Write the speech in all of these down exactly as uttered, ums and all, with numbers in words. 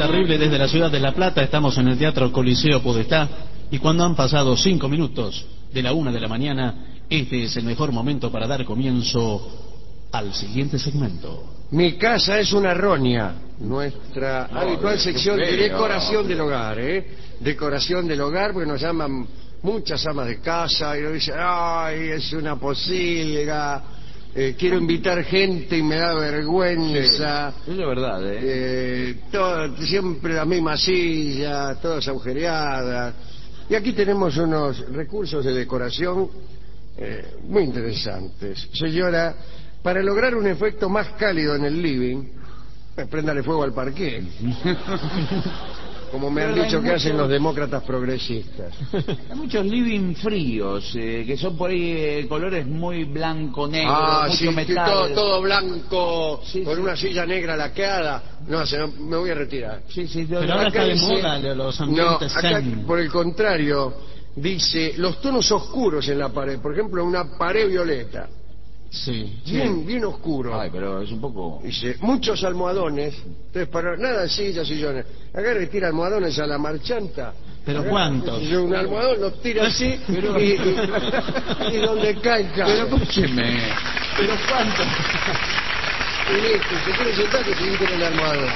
terrible desde la ciudad de La Plata. Estamos en el Teatro Coliseo Podestá y cuando han pasado cinco minutos de la una de la mañana, este es el mejor momento para dar comienzo al siguiente segmento. Mi casa es una roña, nuestra no, habitual sección de decoración del hogar, ¿eh? Decoración del hogar, porque nos llaman muchas amas de casa y nos dicen, ay, es una posilga, eh, quiero invitar gente y me da vergüenza. Sí, eso es verdad, ¿eh? eh todo, siempre la misma silla, todas agujereadas. Y aquí tenemos unos recursos de decoración eh, muy interesantes. Señora, para lograr un efecto más cálido en el living, eh, préndale fuego al parqué. Como me han dicho que hacen los demócratas progresistas. Hay muchos living fríos, eh, que son por ahí eh, colores muy blanco-negro, ah, mucho sí, metal. Todo, todo blanco, sí, con sí. una silla negra laqueada. No, se, me voy a retirar. Sí, sí, Pero ahora está de moda los ambientes no, acá, zen. Por el contrario, dice los tonos oscuros en la pared. Por ejemplo, una pared violeta. Sí. Bien, bien oscuro. Ay, pero es un poco... Dice, muchos almohadones. Entonces, para nada de sillas, sillones. Agarra y tira almohadones a la marchanta. ¿Pero Agarra, cuántos? Y un almohadón lo tira así pero... y, y, y donde cae, cae. Pero escúcheme. ¿Pero cuántos? Y listo, se quiere sentar que se quita el almohadón.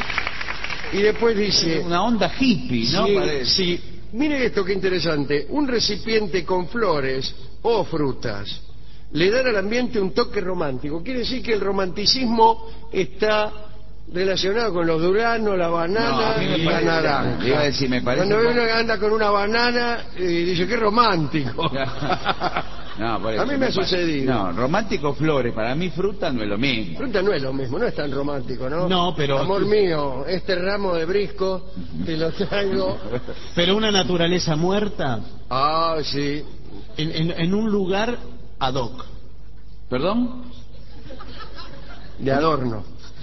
Y después dice... Una onda hippie, ¿no? Sí, Parece. sí. Mire esto qué interesante. Un recipiente con flores o frutas le dan al ambiente un toque romántico. Quiere decir que el romanticismo está relacionado con los duranos, la banana no, y la naranja. Iba a decir, me parece Cuando un... uno anda con una banana y dice, qué romántico. No, por eso, a mí me ha sucedido. No, romántico flores, para mí fruta no es lo mismo. Fruta no es lo mismo, no es tan romántico, ¿no? No, pero... Amor mío, este ramo de brisco te lo traigo. Pero una naturaleza muerta. Ah, sí. En, en, en un lugar ad hoc. ¿Perdón? De adorno.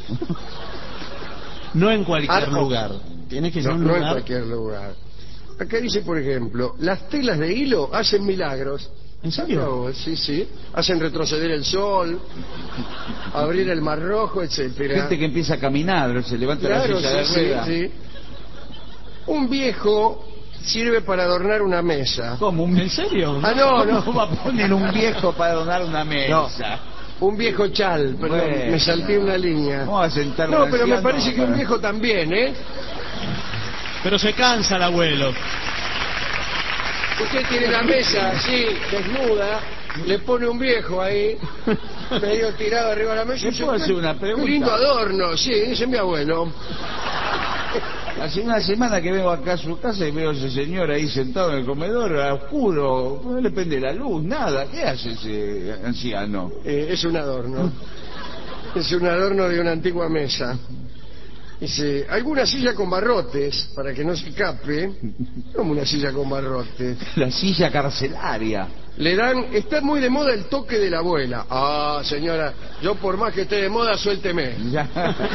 No en cualquier Ad hoc. lugar. Tiene que ser No, un no lugar... en cualquier lugar. Acá dice, por ejemplo, las telas de hilo hacen milagros. ¿En serio? No, sí, sí. Hacen retroceder el sol, abrir el mar rojo, etcétera. Gente que empieza a caminar, se levanta Claro, la silla de sí, rueda. sí, sí. Un viejo sirve para adornar una mesa. ¿Cómo? Un... ¿En serio? Ah, no, no. ¿Cómo va a poner un viejo para adornar una mesa? No, un viejo chal, perdón, Bueno, me salté una línea. ¿Cómo va a sentar No, un pero me anciano parece que para- un viejo también, ¿eh? Pero se cansa el abuelo. Usted tiene la mesa así, desnuda, le pone un viejo ahí, medio tirado arriba de la mesa. ¿Le y dice, puedo hacer "Qué- una pregunta?" Qué lindo adorno, sí, dice mi abuelo. Hace una semana que vengo acá a su casa y veo a ese señor ahí sentado en el comedor, a oscuro, no le prende la luz, nada. ¿Qué hace ese anciano? Eh, es un adorno. Es un adorno de una antigua mesa. Dice, alguna silla con barrotes, para que no se escape. Como una silla con barrotes. La silla carcelaria. Le dan, está muy de moda el toque de la abuela. Ah, señora, yo por más que esté de moda, suélteme. Ya.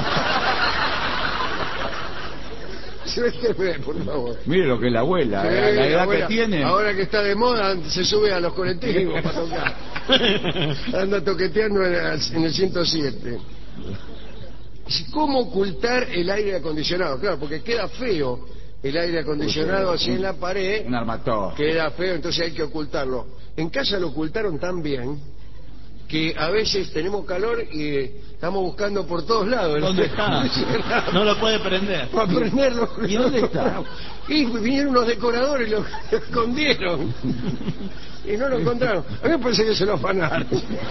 Suélteme, por favor. Mire lo que es la abuela, Sí, la, la edad la abuela, que tiene. ahora que está de moda, se sube a los colectivos para tocar. Anda toqueteando en el, en el ciento siete. ¿Cómo ocultar el aire acondicionado? Claro, porque queda feo el aire acondicionado así en la pared. Un armatón. Queda feo, entonces hay que ocultarlo. En casa lo ocultaron tan bien que a veces tenemos calor y estamos buscando por todos lados. ¿Dónde está? No lo puede prender. Para prenderlo. ¿Y dónde está? Y vinieron unos decoradores y lo escondieron. Y no lo encontraron. A mí me parece que se lo afanaron.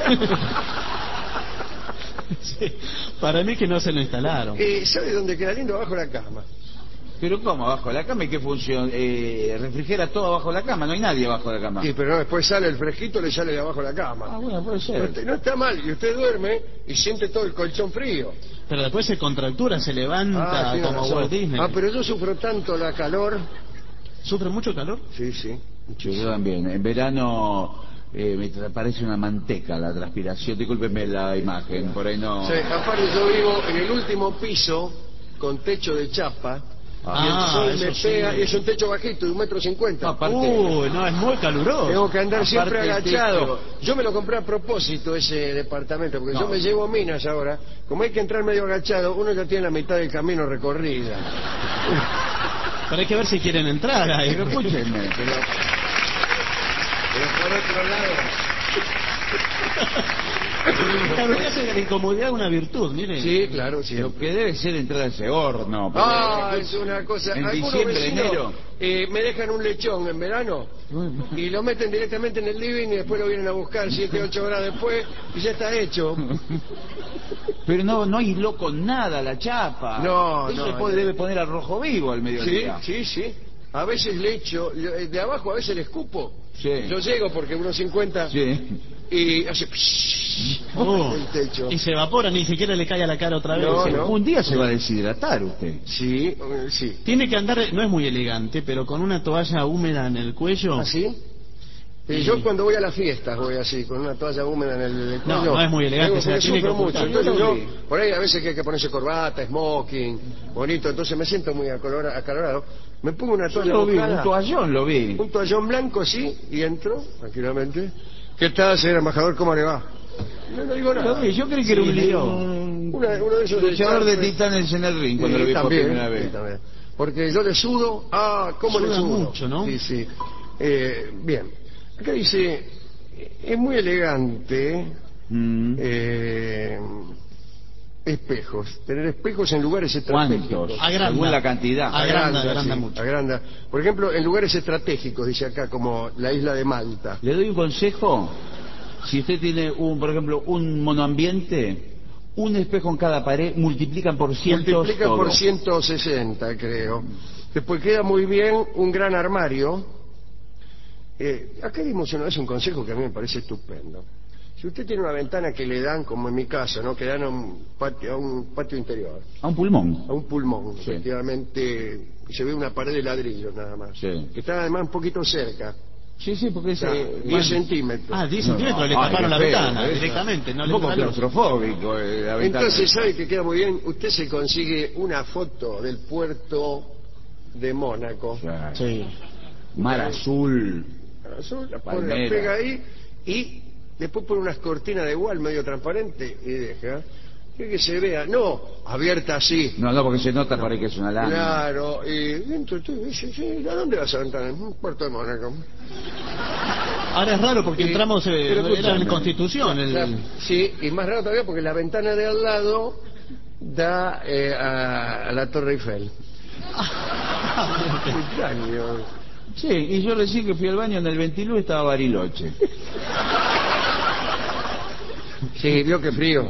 Sí, para mí que no se lo instalaron. Eh, ¿Sabe dónde queda lindo? Abajo de la cama. ¿Pero cómo abajo de la cama? ¿Y qué función? Eh, ¿Refrigera todo abajo de la cama? No hay nadie abajo de la cama. Sí, pero no, después sale el fresquito, le sale de abajo de la cama. Ah, bueno, puede No, ser. está- no está mal, y usted duerme y siente todo el colchón frío. Pero después se contractura, se levanta tiene como razón. Walt Disney. Ah, pero yo sufro tanto la calor. ¿Sufre mucho calor? Sí, sí. Yo, yo también. En verano eh, me tra- parece una manteca la transpiración. Discúlpeme la imagen, por ahí no... Sí, aparte yo vivo en el último piso con techo de chapa y el Ah, sol eso me sí. pega, y es un techo bajito de un metro cincuenta. No, aparte- Uy, no, es muy caluroso. Tengo que andar siempre Aparte el agachado. techo. Yo me lo compré a propósito ese departamento, porque No. yo me llevo minas ahora. Como hay que entrar medio agachado, uno ya tiene la mitad del camino recorrida. Pero hay que ver si quieren entrar ahí. Pero escúchenme, pero... Pero por otro lado... Claro, que hace de la incomodidad una virtud, mire. Sí, claro, sí. Lo que debe ser entrar a ese horno. porque- Ah, es una cosa. En Algunos diciembre, vecinos, enero. eh, me dejan un lechón en verano y lo meten directamente en el living y después lo vienen a buscar siete, ocho horas después y ya está hecho. Pero no, no aisló con nada la chapa. No, Eso no, le puede- no. debe poner al rojo vivo al Sí, mediodía. sí, sí. A veces le echo, le- de abajo a veces le escupo. Sí. Yo llego porque unos cincuenta Sí. y hace psh, Oh, el techo. y se evapora, ni siquiera le cae a la cara otra vez. No, Sí. no. Un día se va a deshidratar usted. Sí, eh, sí. Tiene que andar, no es muy elegante, pero con una toalla húmeda en el cuello. ¿Así? Y Sí. yo cuando voy a las fiestas voy así, con una toalla húmeda en el, el No, cuello. no es muy elegante, Digo, se la porque tiene que sufro mucho. ocultar. Entonces Yo yo, lo vi. por ahí a veces que hay que ponerse corbata, smoking, bonito, entonces me siento muy acolora- acalorado. Me pongo una Yo toalla lo vi, mojada, un toallón lo vi. un toallón blanco, sí, y entro, tranquilamente. ¿Qué tal, señor embajador? ¿Cómo le va? No, no digo nada. Lo vi, yo creí que era Sí, un, Leo. un Una- uno de esos luchador de Charles. titanes en el ring cuando Sí, lo vi también, por primera vez. sí, también. Porque yo le sudo, ah, ¿cómo le Suda sudo? mucho, ¿no? Sí, sí. Eh, bien, acá dice, es muy elegante, Mm. eh, espejos, tener espejos en lugares estratégicos. ¿Cuántos? Agranda. Según la cantidad. Agranda, agranda sí, mucho. agranda. Por ejemplo, en lugares estratégicos, dice acá, como la isla de Malta. Le doy un consejo. Si usted tiene, un, por ejemplo, un monoambiente, un espejo en cada pared, multiplican por cientos Multiplica todo. por ciento sesenta, creo. Después queda muy bien un gran armario. Eh, acá dimos una vez un consejo que a mí me parece estupendo. Si usted tiene una ventana que le dan, como en mi caso, ¿no? Que dan a un patio, a un patio interior, A un pulmón. a un pulmón, Sí. efectivamente, se ve una pared de ladrillo nada más. Sí. Que está además un poquito cerca, Sí, sí, porque es... o sea, eh, diez más- centímetros. Ah, diez No, centímetros, le ay, taparon qué la feo, ventana eso. directamente. No un le poco entra la luz. claustrofóbico eh, la ventana. Entonces, ¿sabe que queda muy bien? Usted se consigue una foto del puerto de Mónaco. Claro. Sí. Mar azul. Azul, la pone, la Palmera. pega ahí y después pone unas cortinas de igual medio transparente y deja que se vea, no abierta así. No, no, porque se nota por ahí que es una lana. Claro, y dentro usted dice, sí, ¿a dónde vas a entrar? En un puerto de Mónaco. Ahora es raro porque Y- entramos, eh, pero era en escúchame. Constitución. El, Claro, sí, y más raro todavía porque la ventana de al lado da eh, a, a la Torre Eiffel. Extraño. Sí, y yo recién que fui al baño en el Ventilú estaba Bariloche. Sí, vio que frío.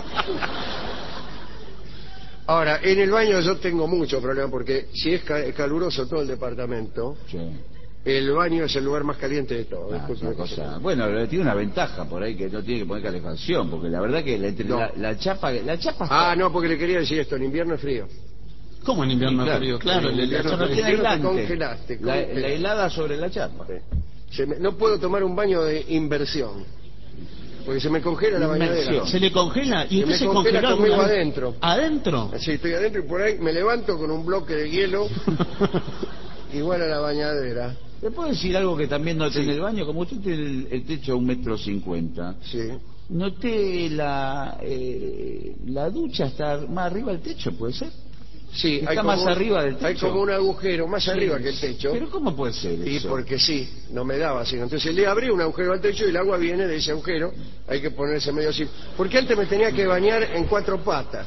Ahora, en el baño yo tengo mucho problema porque si es ca- caluroso todo el departamento, Sí. el baño es el lugar más caliente de todo. Ah, Después una me cosa. cosa. Bueno, le tiene una ventaja por ahí que no tiene que poner calefacción, porque la verdad que la, entre No. la, la chapa, la chapa Ah, no, porque le quería decir esto, en invierno es frío. ¿Cómo en invierno Sí, es claro. frío? Claro, En le- invierno la chapa no tiene Invierno te aislante. congelaste, La, congelaste. la helada sobre la chapa. Se me- no puedo tomar un baño de inversión, porque se me congela la bañadera. Inmersión. se le congela y Se usted me se congela congeló conmigo alguna vez? adentro. ¿Adentro? Así estoy adentro y por ahí me levanto con un bloque de hielo igual a la bañadera. ¿Le puedo decir algo que también noté Sí. en el baño? Como usted tiene el, el techo a un metro cincuenta, Sí. noté la, eh, la ducha está más arriba del techo, ¿puede ser? Sí, Está hay como más un- arriba del Hay techo. como un agujero más arriba que el techo. ¿Pero cómo puede ser Y eso? porque sí, no me daba así. Entonces le abrí un agujero al techo y el agua viene de ese agujero. Hay que ponerse medio así. Porque antes me tenía que bañar en cuatro patas.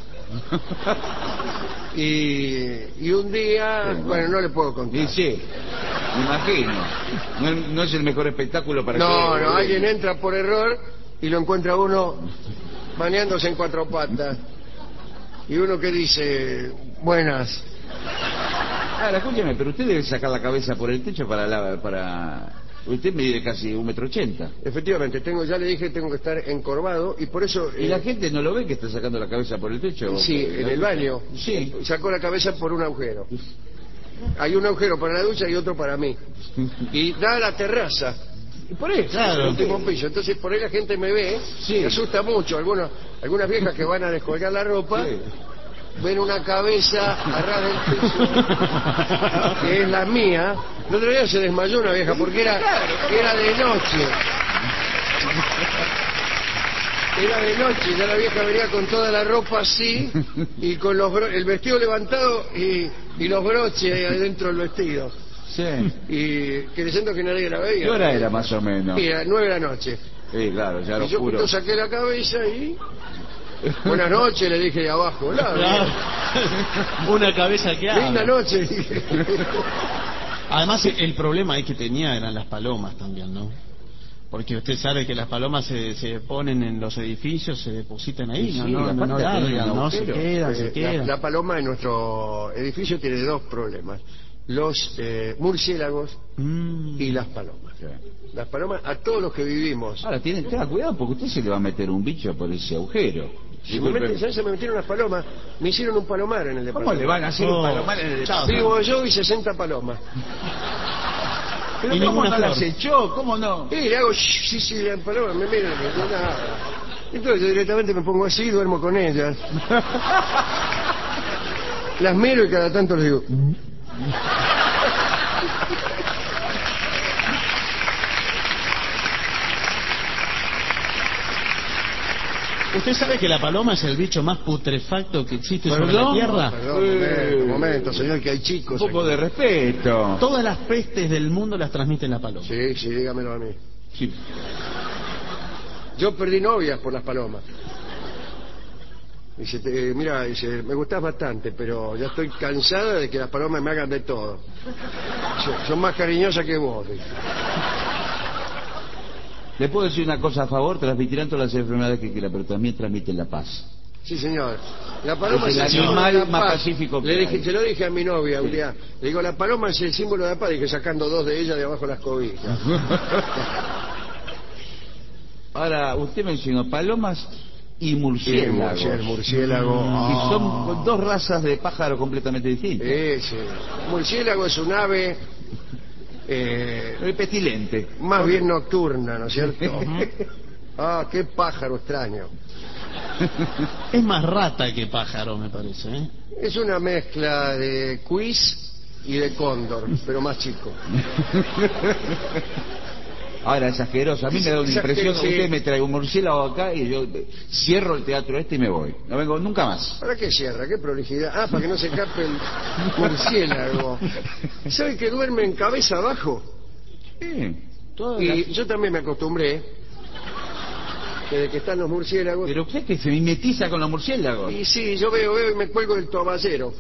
Y, y un día, Sí, bueno, no le puedo contar. Y sí, me imagino. No, no es el mejor espectáculo para No, que... no, alguien entra por error y lo encuentra uno bañándose en cuatro patas. Y uno que dice, buenas. Ahora, escúcheme, pero usted debe sacar la cabeza por el techo para... La, para... Usted mide casi un metro ochenta. Efectivamente, tengo, ya le dije, tengo que estar encorvado y por eso... ¿Y eh, la gente no lo ve que está sacando la cabeza por el techo? Sí, en el baño. Sí. Sacó la cabeza por un agujero. Hay un agujero para la ducha y otro para mí. Y da a la terraza. Y por eso, El Claro. último piso. Entonces por ahí la gente me ve, Sí. me asusta mucho. Algunos, algunas viejas que van a descolgar la ropa, Sí. ven una cabeza a ras del piso, que es la mía. El otro día se desmayó una vieja porque era, era de noche. Era de noche, ya la vieja venía con toda la ropa así y con los bro- el vestido levantado y, y los broches ahí adentro del vestido. Sí. Y creyendo que nadie la veía. ¿Qué hora era más o menos? Mira, nueve de la noche. Sí, claro, ya lo Y yo juro. justo saqué la cabeza y... Buenas noches, le dije de abajo. Hola, Claro. Una cabeza que habla. linda noche, dije. Además, el problema ahí que tenía eran las palomas también, ¿no? Porque usted sabe que las palomas se, se ponen en los edificios, se depositan ahí, Sí, no, sí, no, la no, no pata tiene largan, un no, se agujero. quedan, Eh, se la, quedan. la paloma en nuestro edificio tiene dos problemas. Los eh, murciélagos Mm. y las palomas. Sí. Las palomas, a todos los que vivimos. Ahora, tiene, tenga cuidado porque usted se le va a meter un bicho por ese agujero. Si me meten, ¿sabes? Se me metieron las palomas, me hicieron un palomar en el ¿Cómo departamento. le van a hacer Oh. un palomar en el Chao. Vivo yo y sesenta palomas. Pero Y ¿cómo ninguna no flor. las echó? ¿Cómo no? Y le hago, shh, sí, sí, las palomas me miran, que no nada. Entonces yo directamente me pongo así y duermo con ellas. Las miro y cada tanto les digo... "Mm". ¿Usted sabe que la paloma es el bicho más putrefacto que existe sobre la ¿Perdón? Tierra? Perdón, un momento, un momento, señor, que hay Un chicos poco aquí. de respeto. Todas las pestes del mundo las transmite la paloma. Sí, sí, dígamelo a mí. Sí. Yo perdí novias por las palomas. Dice, te- mira, dice, me gustás bastante, pero ya estoy cansada de que las palomas me hagan de todo. Son, son más cariñosas que vos. Dice. ¿Le puedo decir una cosa a favor? Transmitirán todas las enfermedades que quiera, pero también transmiten la paz. Sí, señor. La paloma Es es el el símbolo animal de la más paz. pacífico que Le dije, hay. se lo dije a mi novia un Sí. día. Le digo, la paloma es el símbolo de la paz. Dije, sacando dos de ellas de abajo de las cobijas. Ahora, usted mencionó palomas y Y el murciélagos. murciélago. El murciélago. Y ah. son dos razas de pájaro completamente distintas. Ese. El murciélago es un ave eh, El pestilente. más bien nocturna, ¿no es cierto? Ah, qué pájaro extraño. Es más rata que pájaro, me parece, ¿eh? Es una mezcla de quiz y de cóndor, pero más chico. Ahora, es asqueroso. A mí me da una Es impresión. asqueroso, sí. Usted me trae un murciélago acá y yo cierro el teatro este y me voy. No vengo nunca más. ¿Para qué cierra? ¿Qué prolijidad? Ah, para que no se escape el murciélago. ¿Sabe que duerme en cabeza abajo? Sí. Todas Y las- yo también me acostumbré, desde que están los murciélagos. Pero usted que se mimetiza con los murciélagos. Y sí, yo veo, veo y me cuelgo del toballero.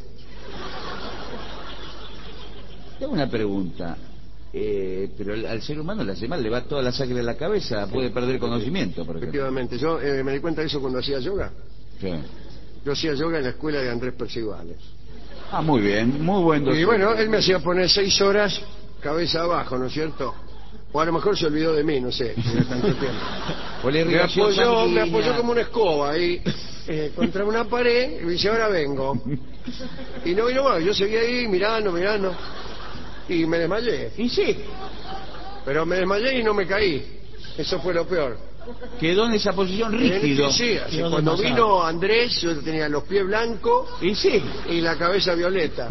Tengo una pregunta. Eh, pero al al ser humano la semana le va toda la sangre de la cabeza, puede perder conocimiento, por ejemplo. Efectivamente, yo eh, me di cuenta de eso cuando hacía yoga. Sí. Yo hacía yoga en la escuela de Andrés Percivales. Ah, muy bien, muy buen doctor. Y bueno, él me hacía poner seis horas cabeza abajo, ¿no es cierto? O a lo mejor se olvidó de mí, no sé, tiene tanto tiempo. O la Me irrigación apoyó, me sanguínea. apoyó como una escoba ahí eh, contra una pared y me dice, ahora vengo. Y no vino más, yo seguí ahí mirando, mirando y me desmayé. Y sí, Pero me desmayé y no me caí. Eso fue lo peor. quedó en esa posición rígido. Sí, así, Quedó cuando demasiado. vino Andrés, yo tenía los pies blancos Y sí. y la cabeza violeta.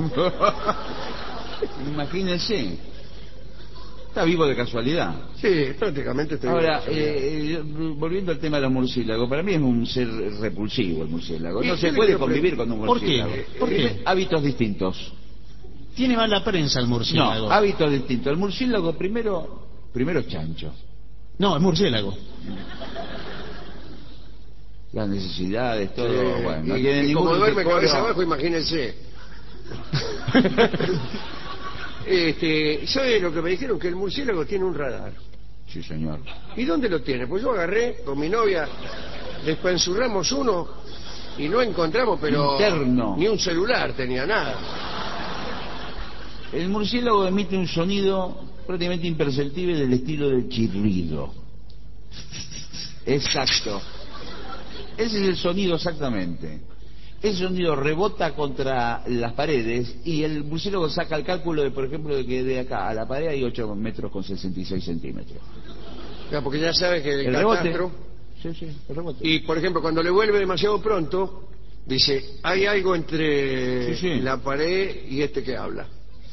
Imagínense. Está vivo de casualidad. Sí, prácticamente estoy Ahora, bien. eh, eh, volviendo al tema de los murciélagos, para mí es un ser repulsivo el murciélago. No ¿Y se qué puede le- convivir con un ¿Por qué? murciélago. ¿Por qué? Eh, Hábitos distintos. Tiene mala prensa el murciélago. No, hábitos distintos. El murciélago primero, primero es chancho. No, es murciélago. Las necesidades, todo, Sí, bueno, no y, tiene y ningún como duerme decoro. cabeza abajo, imagínense. este, ¿sabe lo que me dijeron? Que el murciélago tiene un radar. Sí, señor. ¿Y dónde lo tiene? Pues yo agarré con mi novia, despensurramos uno y no encontramos, pero Interno. ni un celular tenía nada. El murciélago emite un sonido prácticamente imperceptible del estilo del chirrido. Exacto. Ese es el sonido exactamente. Ese sonido rebota contra las paredes y el murciélago saca el cálculo de, por ejemplo, de que de acá a la pared hay ocho metros con sesenta y seis centímetros. Ya, porque ya sabe que el, El rebote. catastro... Sí, sí, el rebote. Y, por ejemplo, cuando le vuelve demasiado pronto, Dice, hay algo entre Sí, sí. la pared y este que habla.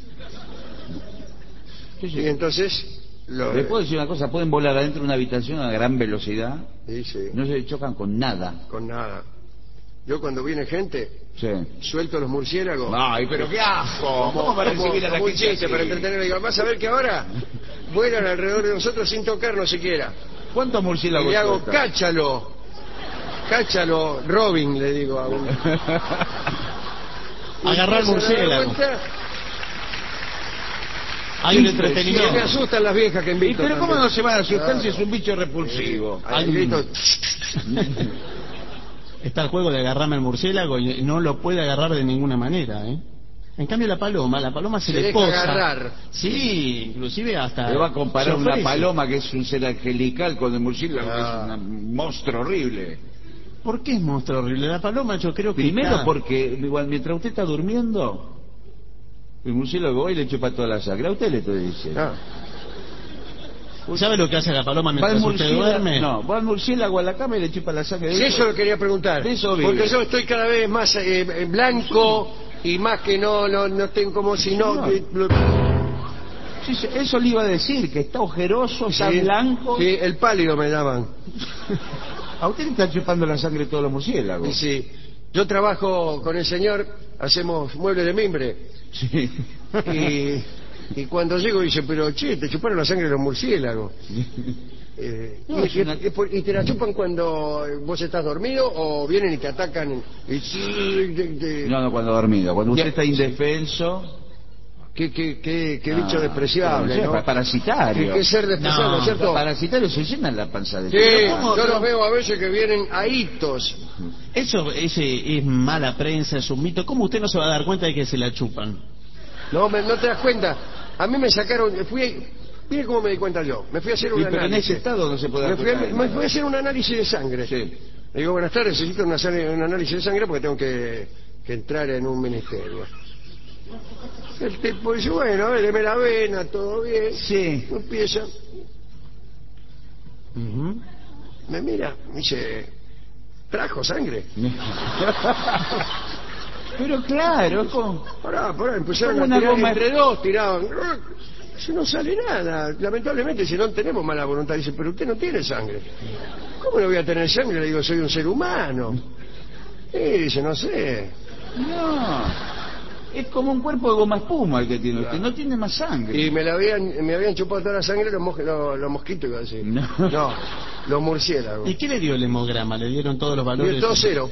Sí, sí. Y entonces... Lo, ¿Les puedo decir una cosa? Pueden volar adentro de una habitación a gran velocidad. sí, sí, No se chocan con nada. con nada. Yo cuando viene gente, Sí. suelto los murciélagos. Ay, pero qué asco. ¿Cómo va a recibir a la como un gente chiste así? para entretener? Digo, vas a ver que ahora vuelan alrededor de nosotros sin tocarnos siquiera. ¿Cuántos Y murciélagos le hago, sueltan? cáchalo. Cáchalo, Robin, le digo a un... Agarrar ¿Se dan murciélago. cuenta? Hay un Y me entretenimiento. asustan las viejas que ¿Y invito. pero cómo también. no se van a asustar Claro. si es un bicho repulsivo? Hay Hay- grito. Está el juego de agarrarme al murciélago y no lo puede agarrar de ninguna manera, ¿eh? En cambio la paloma, la paloma se, Se le deja posa. agarrar. Sí, inclusive hasta... Le va a comparar se una ofrece. paloma que es un ser angelical con el murciélago, que Ah. es un monstruo horrible. ¿Por qué es monstruo horrible? La paloma yo creo que Primero está- porque igual, mientras usted está durmiendo, el murciélago va y le chupa toda la sangre. A usted le estoy diciendo. Ah, ¿Sabe lo que hace la paloma Va el mientras usted murciélago, duerme? no, va el murciélago a la cama y le chupa la sangre. sí, eso lo quería preguntar. De eso vive. Porque yo estoy cada vez más eh, eh, blanco y más que no, no, no tengo como si no... No. que- lo- Sí, sí, eso le iba a decir, que está ojeroso, está Sí, blanco. Sí, el pálido me llaman. A usted le está chupando la sangre todos los murciélagos. Y sí, yo trabajo con el señor, hacemos muebles de mimbre. Sí. Y, y cuando llego dice, pero che, te chuparon la sangre de los murciélagos. Eh, No, y, es una- y- y te la chupan cuando vos estás dormido o vienen y te atacan y sí, de- de- No, no, cuando dormido. Cuando usted Ya. está indefenso. qué, qué, qué, qué bicho Ah, despreciable, pero, ¿no? pa- Parasitario. Qué, qué ser despreciable, No, ¿cierto? Parasitario se llenan la panza de Sí, Pero ¿cómo? yo Pero- los veo a veces que vienen a hitos. Eso ese es mala prensa, es un mito. ¿Cómo usted no se va a dar cuenta de que se la chupan? No, me- no te das cuenta. A mí me sacaron, fui, mire cómo me di cuenta yo. Me fui a hacer un Sí, pero en análisis. ese estado no se puede me dar fui, a, cuenta de me nada. fui a hacer un análisis de sangre. Sí. Le digo, buenas tardes, necesito una sangre- un análisis de sangre porque tengo que, que entrar en un ministerio. El tipo dice, bueno, a ver, deme la vena, todo bien. Sí. Empieza, Ujú. me mira, me dice, ¿trajo sangre? Pero claro, es como... Pará, pará, empezaron Como a una tirar, goma- entre dos tiraban. Si no sale nada, lamentablemente si no tenemos mala voluntad, dice, pero usted no tiene sangre. ¿Cómo no voy a tener sangre? Le digo, soy un ser humano. Y dice, no sé. No. Es como un cuerpo de goma espuma el que tiene usted. No tiene más sangre. Y me la habían, me habían chupado toda la sangre los, mos- los, los mosquitos, iba a decir. No. No, los murciélagos. ¿Y qué le dio el hemograma? ¿Le dieron todos los Y valores? el todo cero.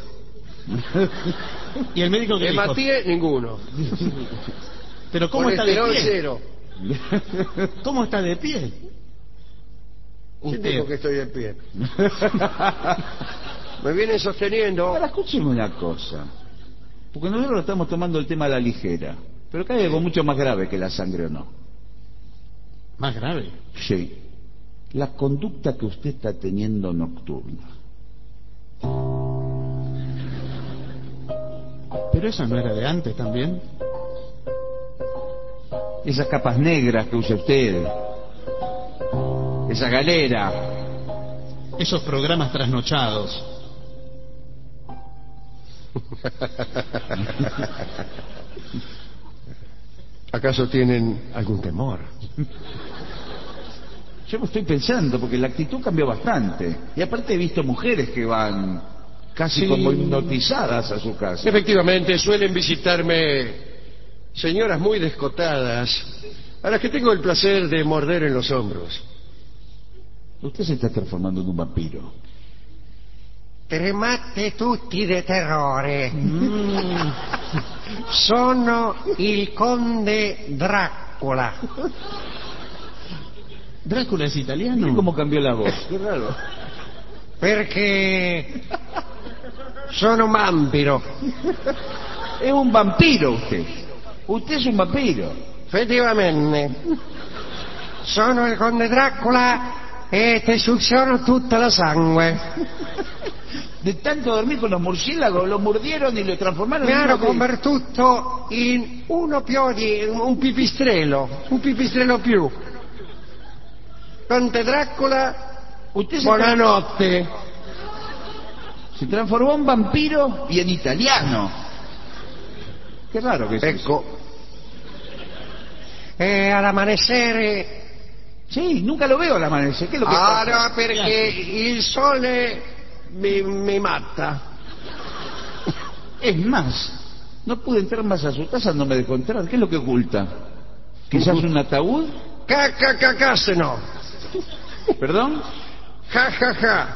¿Y el médico qué El dijo? Matías, ninguno. ¿Pero cómo está de Colesterol pie? cero. ¿Cómo está de pie? ¿Quién Usted. dijo que estoy de pie? Me vienen sosteniendo. Ahora, escúcheme una cosa. Porque nosotros estamos tomando el tema a la ligera. Pero acá hay algo mucho más grave que la sangre o no. Más grave. Sí. La conducta que usted está teniendo nocturna. Pero eso no era de antes también. Esas capas negras que usa usted. Esa galera. Esos programas trasnochados. ¿Acaso tienen algún temor? Yo me estoy pensando, porque la actitud cambió bastante. Y aparte he visto mujeres que van casi Sí. como hipnotizadas a su casa. Efectivamente, suelen visitarme señoras muy descotadas, a las que tengo el placer de morder en los hombros. Usted se está transformando en un vampiro. Tremate tutti de terrore. Sono il conde Dracula. ¿Drácula es italiano? Mire cómo cambió la voz. Qué raro. Perché sono vampiro. Es un vampiro usted. Usted es un vampiro. Effettivamente. Sono il conde Dracula e ti succiono tutta la sangue. De tanto dormir con los murciélagos, lo mordieron y lo transformaron Mi en hanno uno de- convertito in uno più di un pipistrello, un pipistrello più. Conte Dracula, Usted se buonanotte. Se transformó en vampiro y en italiano. Qué raro que es Ecco. Eh, al amanecer... eh, Sí, nunca lo veo al amanecer. ¿Qué es lo que Ah, pasa? no, perché il sole mi, mi mata. Es más, no pude entrar más a su casa, no me dejó entrar. ¿Qué es lo que oculta? ¿Quizás un ataúd? Cacca cacasse no. ¿Perdón? Ja, ja, ja.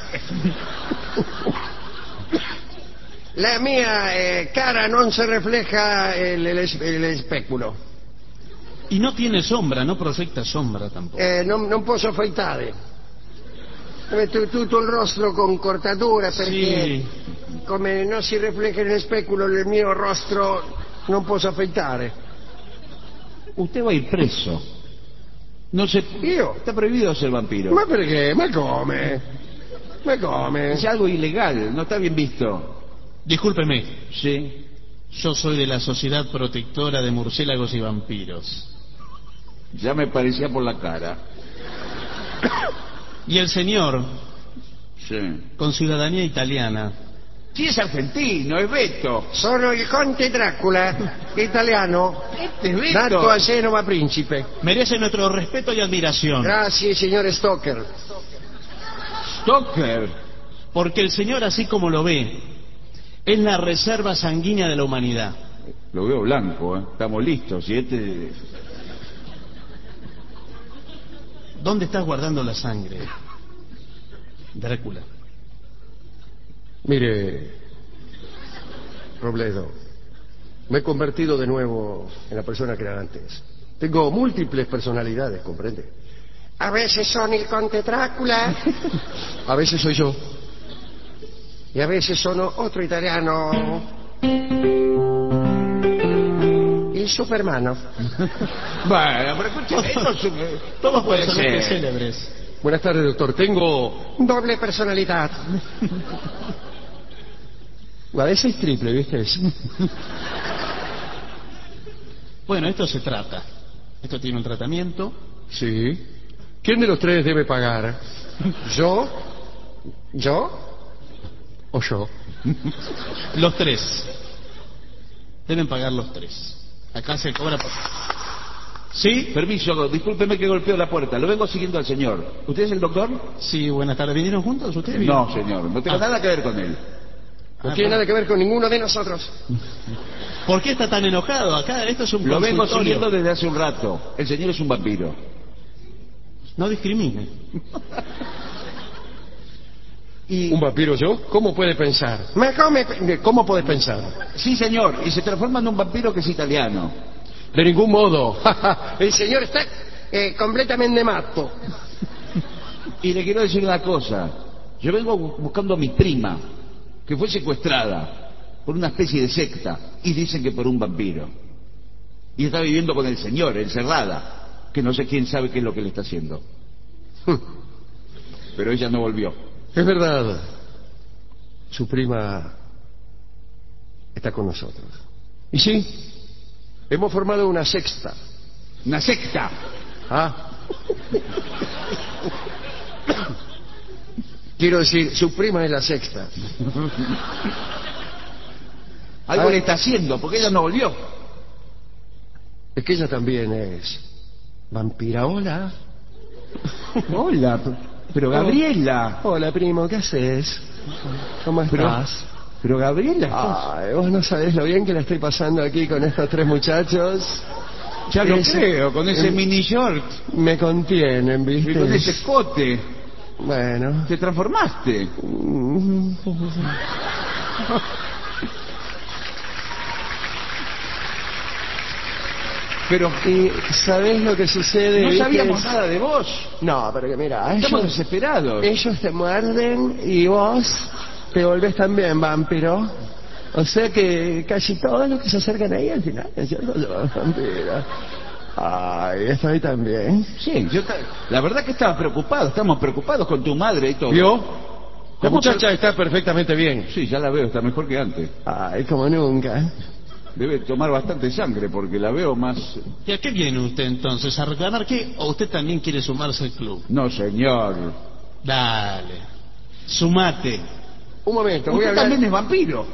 La mia eh, cara non se refleja el, el, es- el especulo. Y no tiene sombra, no proyecta sombra tampoco. Eh, non, non posso affaitare. Metto tutto il rostro con cortatura perché Sí, come non si riflette nello speculo il mio rostro non posso affaitare. Usted va a ir preso. No se... Io? Está prohibido ser vampiro. Ma perché? Ma come? Ma come? Es algo ilegal, no está bien visto. discúlpeme, Sí. yo soy de la Sociedad Protectora de Murciélagos y Vampiros. Ya me parecía por la cara. Y el señor, Sí. con ciudadanía italiana, Sí, es argentino, es Beto. Sono il conte Dracula, italiano, Este es nato Beto. a Genova Principe. merece nuestro respeto y admiración, Grazie, signore Stoker. Stoker. porque el señor, así como lo ve, es la reserva sanguínea de la humanidad. Lo veo blanco, ¿eh? Estamos listos. Y este... ¿Dónde estás guardando la sangre, Drácula? Mire, Robledo, me he convertido de nuevo en la persona que era antes. Tengo múltiples personalidades, ¿comprende? A veces sono il conte Dracula, a veces soy yo, y a veces sono otro italiano, il Supermano. Bueno, pero escúchame, esto es un- Todos ¿cómo puede personajes ser? célebres. Buenas tardes, doctor. Tengo doble personalidad. A veces triple, ¿viste? Bueno, esto se trata. Esto tiene un tratamiento. Sí. ¿Quién de los tres debe pagar? ¿Yo? ¿Yo? ¿O yo? Los tres. Deben pagar los tres. Acá se cobra por... ¿Sí? Permiso, discúlpeme que golpeo la puerta. Lo vengo siguiendo al señor. ¿Usted es el doctor? Sí, buenas tardes. ¿Vinieron juntos ustedes? No, señor. No tengo Ah. nada que ver con él. No Ah, tiene bueno. nada que ver con ninguno de nosotros. ¿Por qué está tan enojado? Acá esto es un Lo vengo consultorio. siguiendo desde hace un rato. El señor es un vampiro. No discrimine. Y... ¿Un vampiro yo? ¿Cómo puede pensar? Ma come- ¿Cómo puede pensar? Sí, señor. Y se transforma en un vampiro que es italiano. De ningún modo. El señor está eh, completamente matto. Y le quiero decir una cosa. Yo vengo bu- buscando a mi prima, que fue secuestrada por una especie de secta, y dicen que por un vampiro. Y está viviendo con el señor, encerrada, que no sé quién sabe qué es lo que le está haciendo. Pero ella no volvió. Es verdad. Su prima está con nosotros. Y sí, hemos formado una sexta. Una secta. Ah. Quiero decir, su prima es la sexta. Algo Ah. le está haciendo, porque ella no volvió. Es que ella también es vampira. Hola. Hola, pero Gabriela. Hola, primo, ¿qué haces? ¿Cómo Pero, estás? pero Gabriela, Ay, vos no sabés lo bien que la estoy pasando aquí con estos tres muchachos. ya lo ese- creo, con ese eh, mini short Me contienen, y ¿viste? con ese escote. Bueno. Te transformaste. Mm. Pero Y ¿sabés lo que sucede? no ¿viste? sabíamos nada de vos. No, pero que mira, Estamos ellos, desesperados. ellos te muerden y vos te volvés también vampiro. O sea que casi todos los que se acercan ahí al final, ¿es cierto? Son vampiros. Ay, estoy también. Sí, yo ta- la verdad que estaba preocupado. Estamos preocupados con tu madre y todo. ¿Vio? La ¿Cómo muchacha que- está perfectamente bien. Sí, ya la veo, está mejor que antes. Ay, como nunca. Debe tomar bastante sangre porque la veo más... ¿Y a qué viene usted entonces? ¿A reclamar qué? ¿O usted también quiere sumarse al club? No, señor. Dale. Sumate. Un momento, voy a Usted hablar... también es vampiro.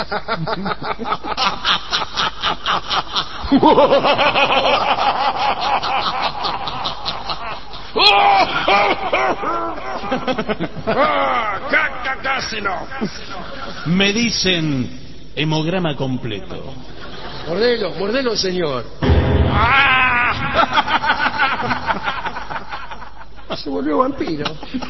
Casi no. Me dicen hemograma completo. Mordelo, mordelo, señor. Se volvió vampiro.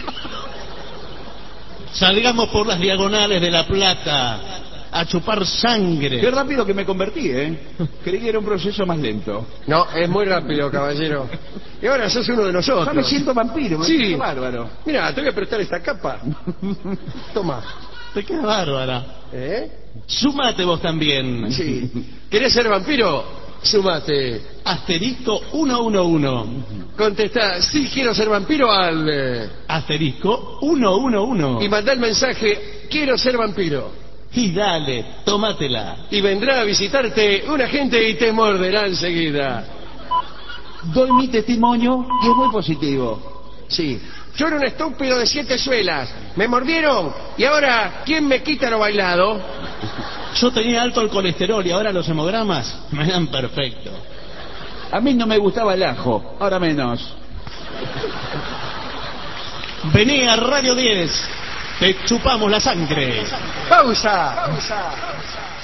Salgamos por las diagonales de La Plata a chupar sangre. Qué rápido que me convertí, ¿eh? Creí que era un proceso más lento. No, es muy rápido, caballero. Y ahora sos uno de nosotros. Ya me siento vampiro, me Sí. siento bárbaro. Mira, te voy a prestar esta capa. Toma. Te queda bárbara. ¿Eh? Sumate vos también. Sí. ¿Querés ser vampiro? Sumate. Asterisco ciento once. Contestá, sí quiero ser vampiro al... eh, Asterisco ciento once. y mandá el mensaje, quiero ser vampiro. Y dale, tómatela. Y vendrá a visitarte un agente y te morderá enseguida. Doy mi testimonio y es muy positivo. Sí. Yo era un estúpido de siete suelas. Me mordieron y ahora, ¿quién me quita lo bailado? Yo tenía alto el colesterol y ahora los hemogramas me dan perfecto. A mí no me gustaba el ajo, ahora menos. Vení a Radio diez. Te chupamos la sangre. ¡Pausa! ¡Pausa!